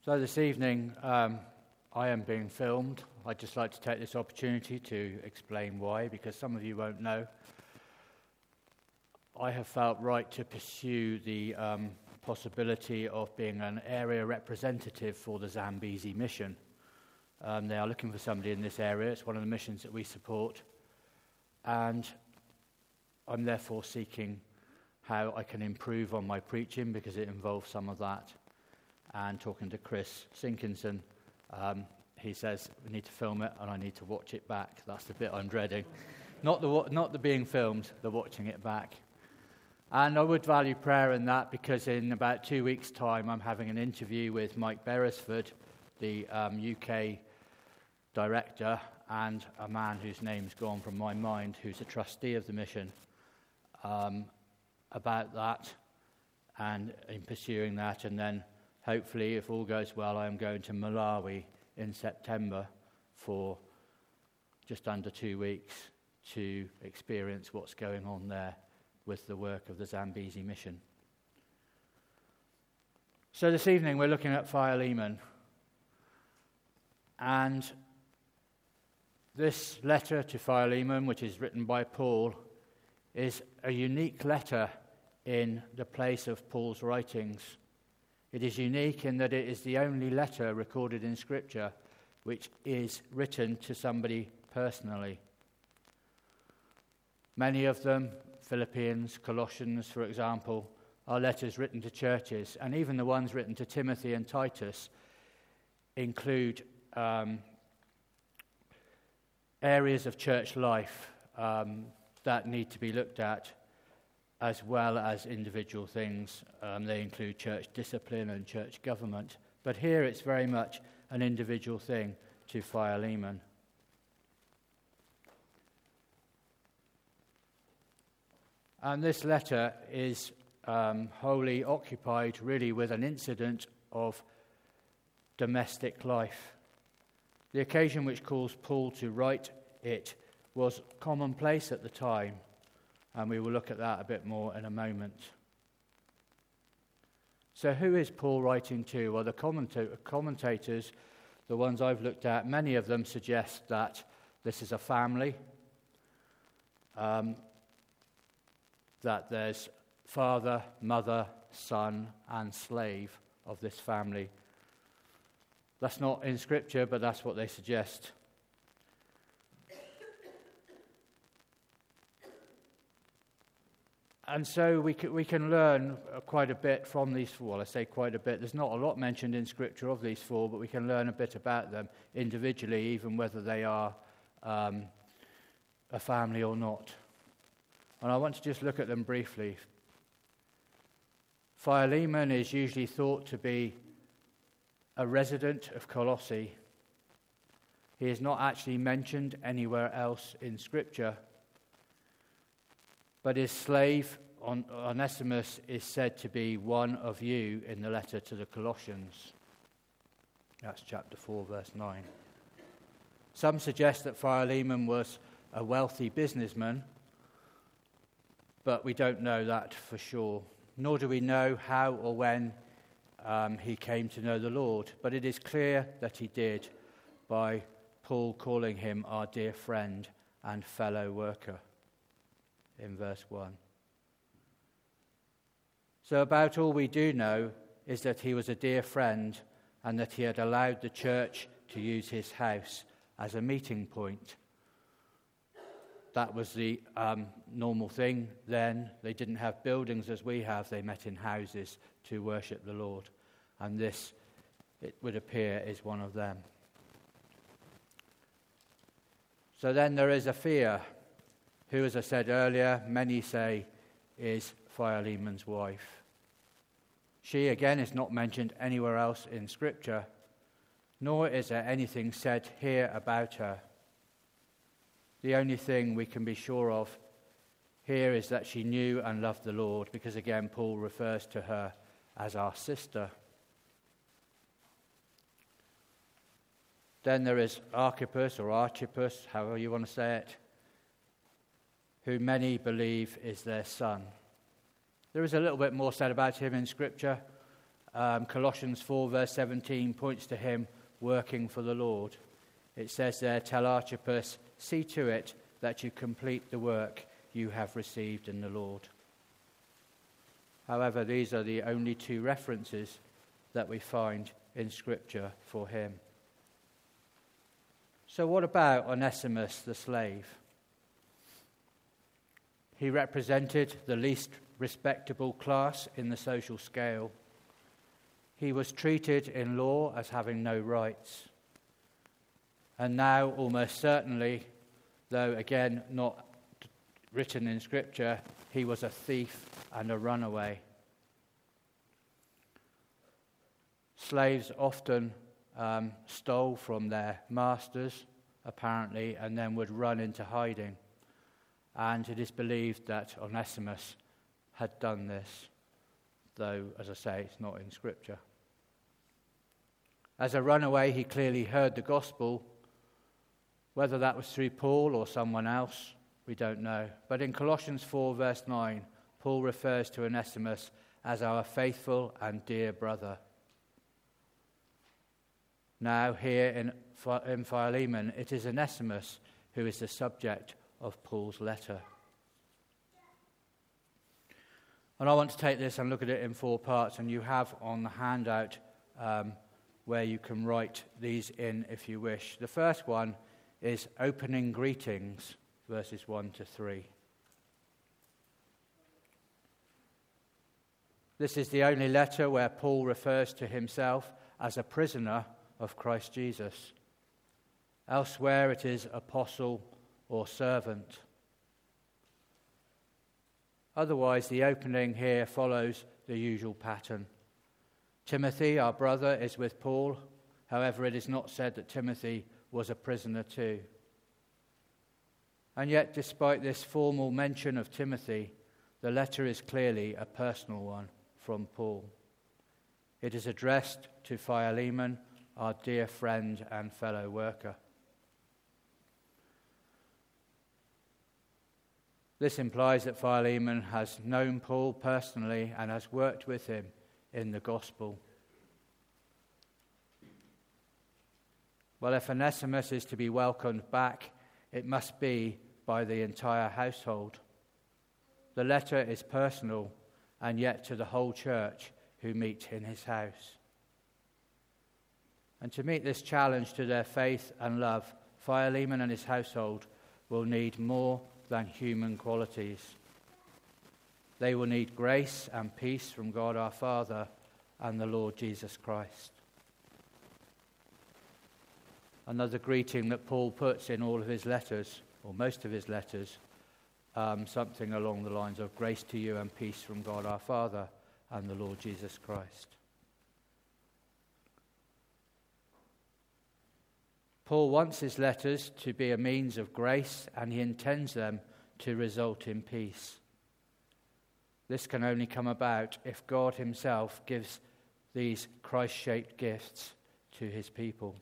So this evening, I am being filmed. I'd just like to take this opportunity to explain why, because some of you won't know. I have felt right to pursue the possibility of being an area representative for the Zambezi mission. They are looking for somebody in this area. It's one of the missions that we support. And I'm therefore seeking how I can improve on my preaching, because it involves some of that. And talking to Chris Sinkinson, he says we need to film it and I need to watch it back. That's the bit I'm dreading. Not the being filmed, the watching it back. And I would value prayer in that, because in about 2 weeks' time I'm having an interview with Mike Beresford, the UK director, and a man whose name's gone from my mind, who's a trustee of the mission, about that and in pursuing that. And then hopefully, if all goes well, I am going to Malawi in September for just under 2 weeks to experience what's going on there with the work of the Zambezi mission. So this evening we're looking at Philemon. And this letter to Philemon, which is written by Paul, is a unique letter in the place of Paul's writings. It is unique in that it is the only letter recorded in Scripture which is written to somebody personally. Many of them, Philippians, Colossians, for example, are letters written to churches, and even the ones written to Timothy and Titus include areas of church life that need to be looked at, as well as individual things. They include church discipline and church government. But here it's very much an individual thing to Philemon. And this letter is wholly occupied really with an incident of domestic life. The occasion which caused Paul to write it was commonplace at the time, and we will look at that a bit more in a moment. So who is Paul writing to? Well, the commentators, the ones I've looked at, many of them suggest that this is a family, that there's father, mother, son, and slave of this family. That's not in Scripture, but that's what they suggest. And so we can learn quite a bit from these four. Well, I say quite a bit. There's not a lot mentioned in Scripture of these four, but we can learn a bit about them individually, even whether they are a family or not. And I want to just look at them briefly. Philemon is usually thought to be a resident of Colossae. He is not actually mentioned anywhere else in Scripture. But his slave, Onesimus, is said to be one of you in the letter to the Colossians. That's chapter 4, verse 9. Some suggest that Philemon was a wealthy businessman, but we don't know that for sure. Nor do we know how or when he came to know the Lord. But it is clear that he did, by Paul calling him our dear friend and fellow worker in verse 1. So about all we do know is that he was a dear friend, and that he had allowed the church to use his house as a meeting point. That was the normal thing then. They didn't have buildings as we have. They met in houses to worship the Lord. And this, it would appear, is one of them. So then there is Apphia, who, as I said earlier, many say is Philemon's wife. She, again, is not mentioned anywhere else in Scripture, nor is there anything said here about her. The only thing we can be sure of here is that she knew and loved the Lord, because, again, Paul refers to her as our sister. Then there is Archippus, or Archippus, however you want to say it, who many believe is their son. There is a little bit more said about him in Scripture. Colossians 4 verse 17 points to him working for the Lord. It says there, "Tell Archippus, see to it that you complete the work you have received in the Lord." However, these are the only two references that we find in Scripture for him. So what about Onesimus the slave? He represented the least respectable class in the social scale. He was treated in law as having no rights. And now, almost certainly, though again not written in Scripture, he was a thief and a runaway. Slaves often stole from their masters, apparently, and then would run into hiding. And it is believed that Onesimus had done this, though, as I say, it's not in Scripture. As a runaway, he clearly heard the gospel. Whether that was through Paul or someone else, we don't know. But in Colossians 4, verse 9, Paul refers to Onesimus as our faithful and dear brother. Now, here in Philemon, it is Onesimus who is the subject of Paul's letter. And I want to take this and look at it in 4 parts, and you have on the handout where you can write these in if you wish. The first one is opening greetings, verses 1 to 3. This is the only letter where Paul refers to himself as a prisoner of Christ Jesus. Elsewhere it is apostle or servant. Otherwise, the opening here follows the usual pattern. Timothy, our brother, is with Paul. However, it is not said that Timothy was a prisoner too. And yet, despite this formal mention of Timothy, the letter is clearly a personal one from Paul. It is addressed to Philemon, our dear friend and fellow worker. This implies that Philemon has known Paul personally and has worked with him in the gospel. Well, if Onesimus is to be welcomed back, it must be by the entire household. The letter is personal, and yet to the whole church who meet in his house. And to meet this challenge to their faith and love, Philemon and his household will need more than human qualities. They will need grace and peace from God our Father and the Lord Jesus Christ. Another greeting that Paul puts in all of his letters, or most of his letters, something along the lines of grace to you and peace from God our Father and the Lord Jesus Christ. Paul wants his letters to be a means of grace, and he intends them to result in peace. This can only come about if God himself gives these Christ-shaped gifts to his people.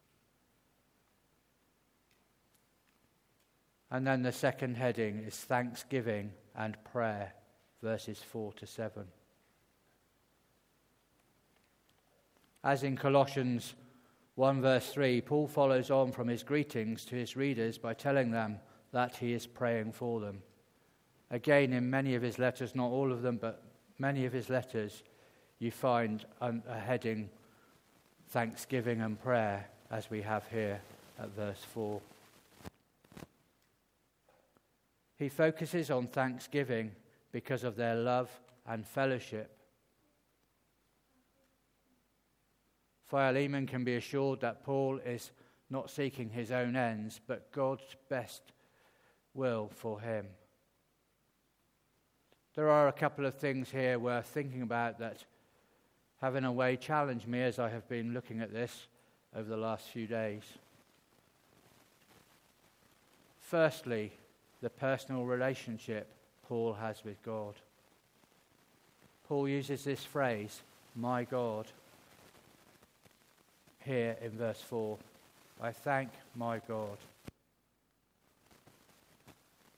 And then the second heading is thanksgiving and prayer, verses 4 to 7. As in Colossians 1 verse 3, Paul follows on from his greetings to his readers by telling them that he is praying for them. Again, in many of his letters, not all of them, but many of his letters, you find a heading, thanksgiving and prayer, as we have here at verse 4. He focuses on thanksgiving because of their love and fellowship. Philemon can be assured that Paul is not seeking his own ends, but God's best will for him. There are a couple of things here worth thinking about that have in a way challenged me as I have been looking at this over the last few days. Firstly, the personal relationship Paul has with God. Paul uses this phrase, my God, here in verse 4. I thank my God.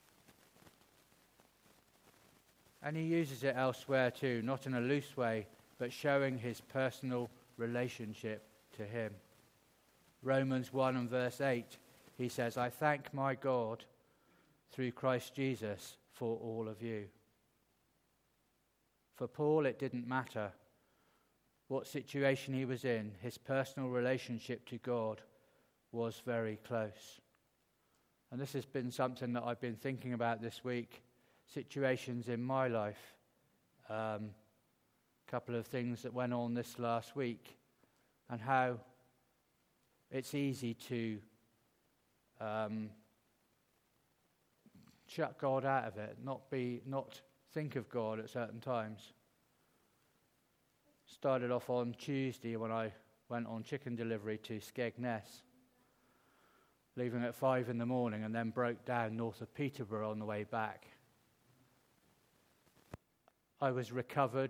And he uses it elsewhere too, not in a loose way, but showing his personal relationship to him. Romans 1 and verse 8, he says, I thank my God through Christ Jesus for all of you. For Paul, it didn't matter what situation he was in. His personal relationship to God was very close. And this has been something that I've been thinking about this week, situations in my life. A couple of things that went on this last week, and how it's easy to shut God out of it, not think of God at certain times. Started off on Tuesday when I went on chicken delivery to Skegness, leaving at 5 in the morning, and then broke down north of Peterborough on the way back. I was recovered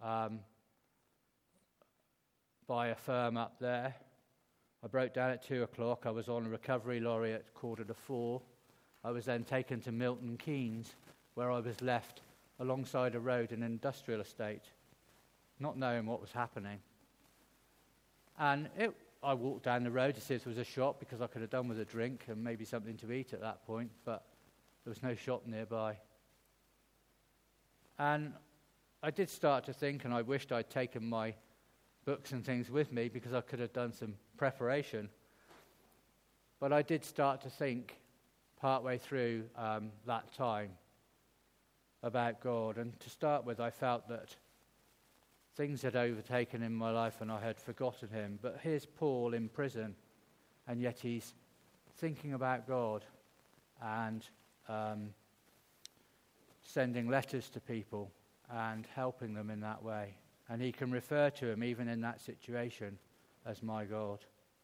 by a firm up there. I broke down at 2 o'clock. I was on a recovery lorry at 3:45. I was then taken to Milton Keynes, where I was left alongside a road in an industrial estate, not knowing what was happening. And I walked down the road to see if there was a shop, because I could have done with a drink and maybe something to eat at that point, but there was no shop nearby. And I did start to think, and I wished I'd taken my books and things with me, because I could have done some preparation. But I did start to think partway through that time about God. And to start with, I felt that things had overtaken in my life and I had forgotten him. But here's Paul in prison, and yet he's thinking about God and sending letters to people and helping them in that way. And he can refer to him, even in that situation, as my God.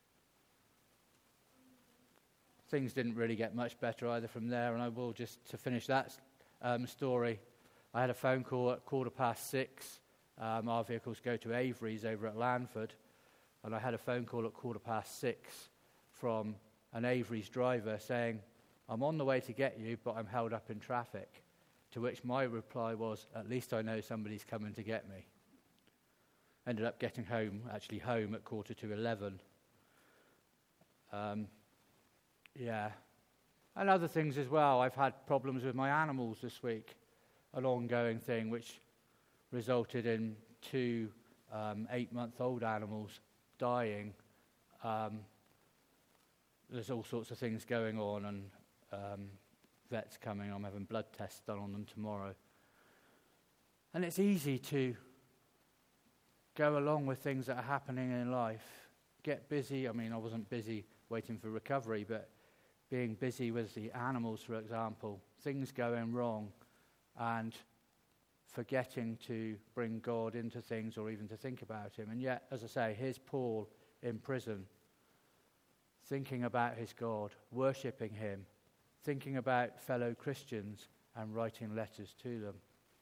Things didn't really get much better either from there, and I will just, to finish that story, I had a phone call at 6:15. Our vehicles go to Avery's over at Lanford, and I had a phone call at 6:15 from an Avery's driver saying, I'm on the way to get you, but I'm held up in traffic. To which my reply was, at least I know somebody's coming to get me. Ended up getting home at 11:15. And other things as well. I've had problems with my animals this week, an ongoing thing which resulted in 2 8-month-old animals dying. There's all sorts of things going on, and vets coming. I'm having blood tests done on them tomorrow. And it's easy to go along with things that are happening in life, get busy. I mean, I wasn't busy waiting for recovery, but being busy with the animals, for example, things going wrong, and forgetting to bring God into things or even to think about him. And yet, as I say, here's Paul in prison, thinking about his God, worshipping him, thinking about fellow Christians and writing letters to them.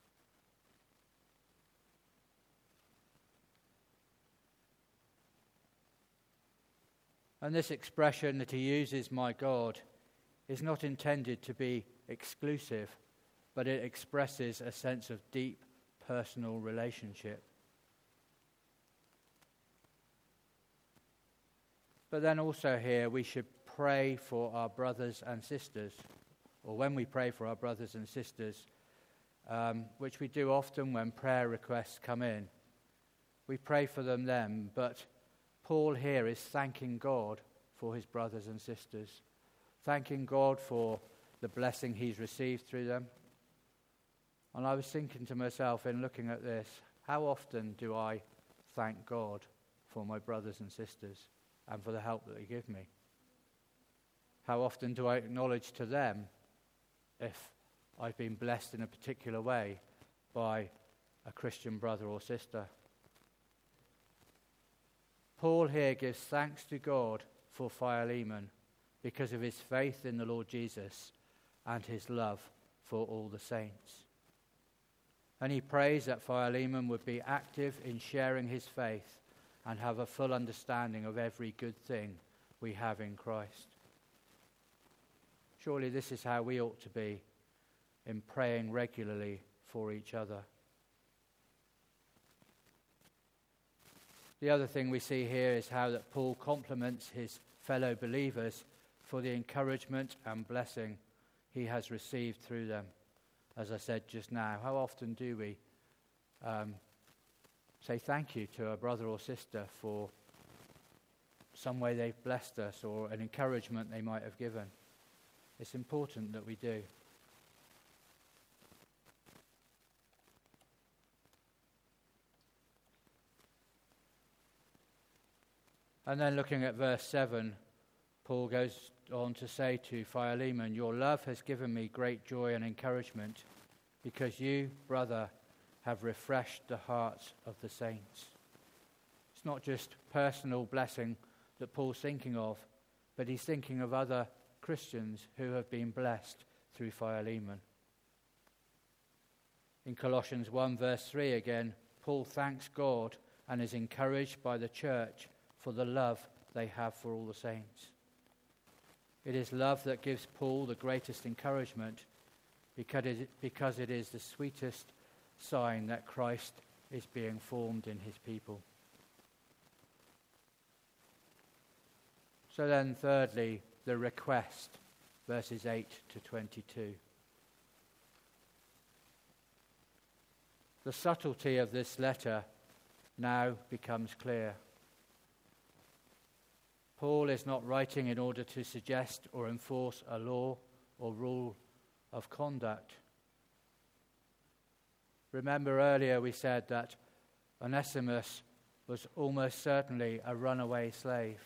And this expression that he uses, my God, is not intended to be exclusive, but it expresses a sense of deep personal relationship. But then also here, we should pray for our brothers and sisters, or when we pray for our brothers and sisters, which we do often when prayer requests come in, we pray for them, but Paul here is thanking God for his brothers and sisters, thanking God for the blessing he's received through them. And I was thinking to myself in looking at this, how often do I thank God for my brothers and sisters and for the help that they give me? How often do I acknowledge to them if I've been blessed in a particular way by a Christian brother or sister? Paul here gives thanks to God for Philemon because of his faith in the Lord Jesus and his love for all the saints. And he prays that Philemon would be active in sharing his faith and have a full understanding of every good thing we have in Christ. Surely this is how we ought to be in praying regularly for each other. The other thing we see here is how that Paul compliments his fellow believers for the encouragement and blessing he has received through them. As I said just now, how often do we say thank you to a brother or sister for some way they've blessed us or an encouragement they might have given? It's important that we do. And then looking at verse 7, Paul goes on to say to Philemon, "Your love has given me great joy and encouragement, because you, brother, have refreshed the hearts of the saints." It's not just personal blessing that Paul's thinking of, but he's thinking of other Christians who have been blessed through Philemon. In Colossians 1 verse 3 again, Paul thanks God and is encouraged by the church for the love they have for all the saints. It is love that gives Paul the greatest encouragement, because it is the sweetest sign that Christ is being formed in his people. So then, thirdly, the request, verses 8 to 22. The subtlety of this letter now becomes clear. Paul is not writing in order to suggest or enforce a law or rule of conduct. Remember earlier we said that Onesimus was almost certainly a runaway slave.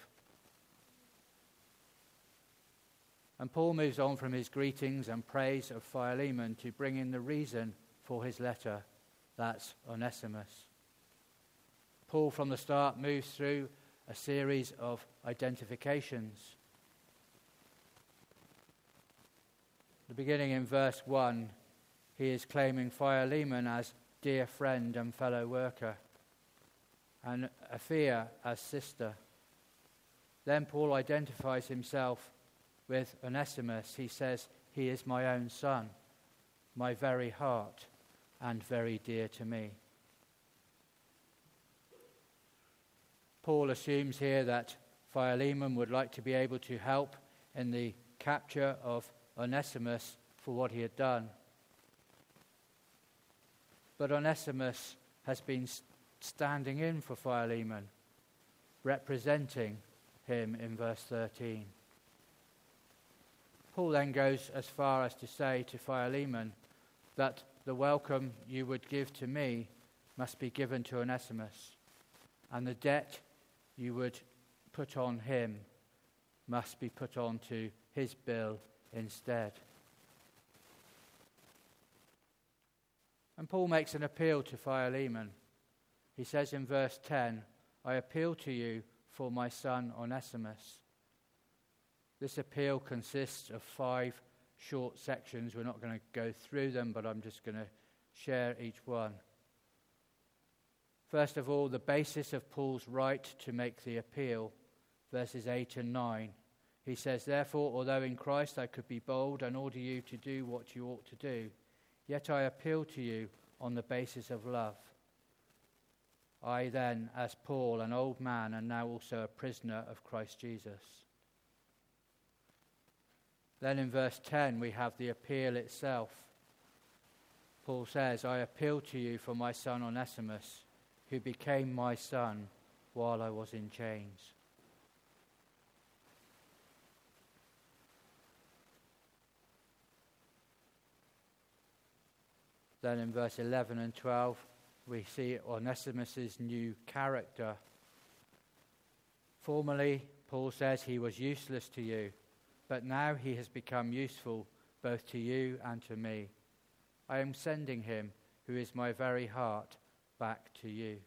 And Paul moves on from his greetings and praise of Philemon to bring in the reason for his letter. That's Onesimus. Paul from the start moves through a series of identifications. The beginning in verse 1, he is claiming Philemon as dear friend and fellow worker, and Apphia as sister. Then Paul identifies himself with Onesimus. He says, "He is my own son, my very heart, and very dear to me." Paul assumes here that Philemon would like to be able to help in the capture of Onesimus for what he had done. But Onesimus has been standing in for Philemon, representing him in verse 13. Paul then goes as far as to say to Philemon that the welcome you would give to me must be given to Onesimus, and the debt you would put on him must be put on to his bill instead. And Paul makes an appeal to Philemon. He says in verse 10, "I appeal to you for my son Onesimus." This appeal consists of 5 short sections. We're not going to go through them, but I'm just going to share each one. First of all, the basis of Paul's right to make the appeal, verses 8 and 9. He says, "Therefore, although in Christ I could be bold and order you to do what you ought to do, yet I appeal to you on the basis of love. I then, as Paul, an old man, and now also a prisoner of Christ Jesus." Then in verse 10 we have the appeal itself. Paul says, "I appeal to you for my son Onesimus, who became my son while I was in chains." Then in verse 11 and 12, we see Onesimus' new character. Formerly, Paul says, he was useless to you, but now he has become useful both to you and to me. I am sending him, who is my very heart, back to you.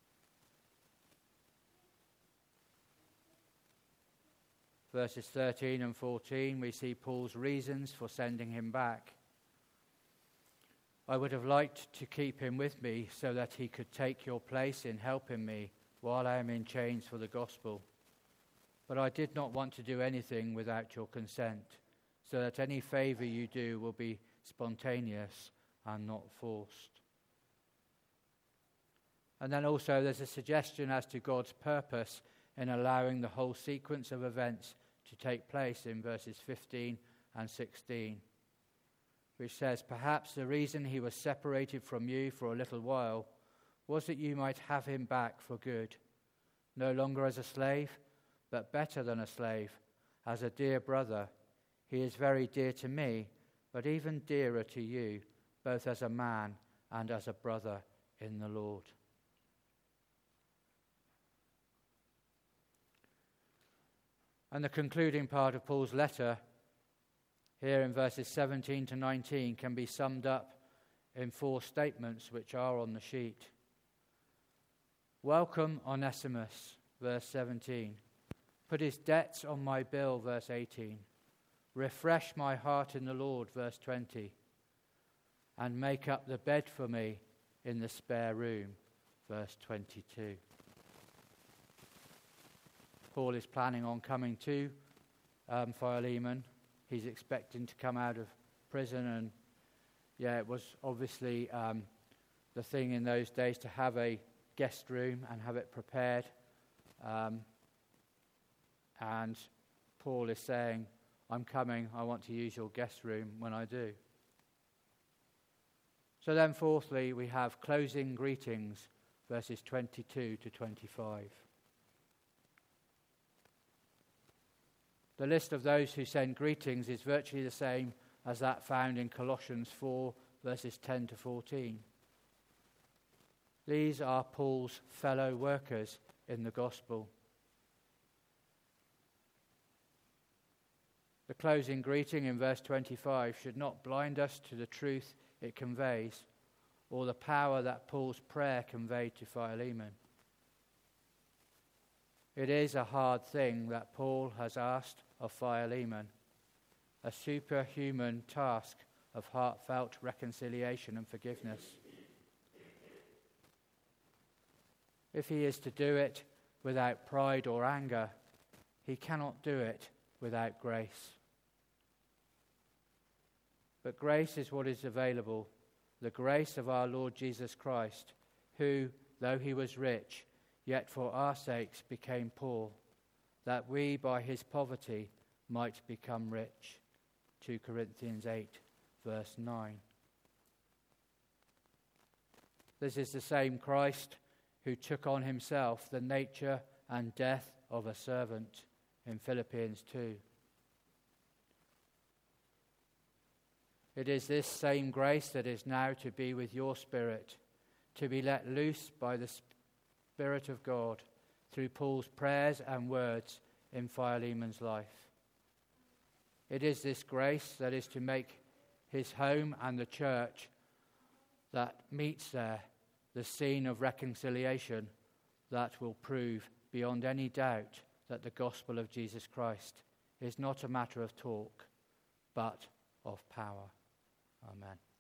Verses 13 and 14, we see Paul's reasons for sending him back. "I would have liked to keep him with me so that he could take your place in helping me while I am in chains for the gospel. But I did not want to do anything without your consent, so that any favor you do will be spontaneous and not forced." And then also there's a suggestion as to God's purpose in allowing the whole sequence of events to take place in verses 15 and 16, which says, "Perhaps the reason he was separated from you for a little while was that you might have him back for good, no longer as a slave, but better than a slave, as a dear brother. He is very dear to me, but even dearer to you, both as a man and as a brother in the Lord." And the concluding part of Paul's letter, here in verses 17 to 19, can be summed up in 4 statements which are on the sheet. Welcome Onesimus, verse 17. Put his debts on my bill, verse 18. Refresh my heart in the Lord, verse 20. And make up the bed for me in the spare room, verse 22. Paul is planning on coming to Philemon. He's expecting to come out of prison, and it was obviously the thing in those days to have a guest room and have it prepared. And Paul is saying, I'm coming, I want to use your guest room when I do. So then fourthly, we have closing greetings, verses 22 to 25. The list of those who send greetings is virtually the same as that found in Colossians 4, verses 10 to 14. These are Paul's fellow workers in the gospel. The closing greeting in verse 25 should not blind us to the truth it conveys or the power that Paul's prayer conveyed to Philemon. It is a hard thing that Paul has asked of Philemon, a superhuman task of heartfelt reconciliation and forgiveness. If he is to do it without pride or anger, he cannot do it without grace. But grace is what is available, the grace of our Lord Jesus Christ, who, though he was rich, yet for our sakes became poor, that we by his poverty might become rich. 2 Corinthians 8, verse 9. This is the same Christ who took on himself the nature and death of a servant in Philippians 2. It is this same grace that is now to be with your spirit, to be let loose by the Spirit of God through Paul's prayers and words in Philemon's life. It is this grace that is to make his home and the church that meets there the scene of reconciliation that will prove beyond any doubt that the gospel of Jesus Christ is not a matter of talk, but of power. Amen.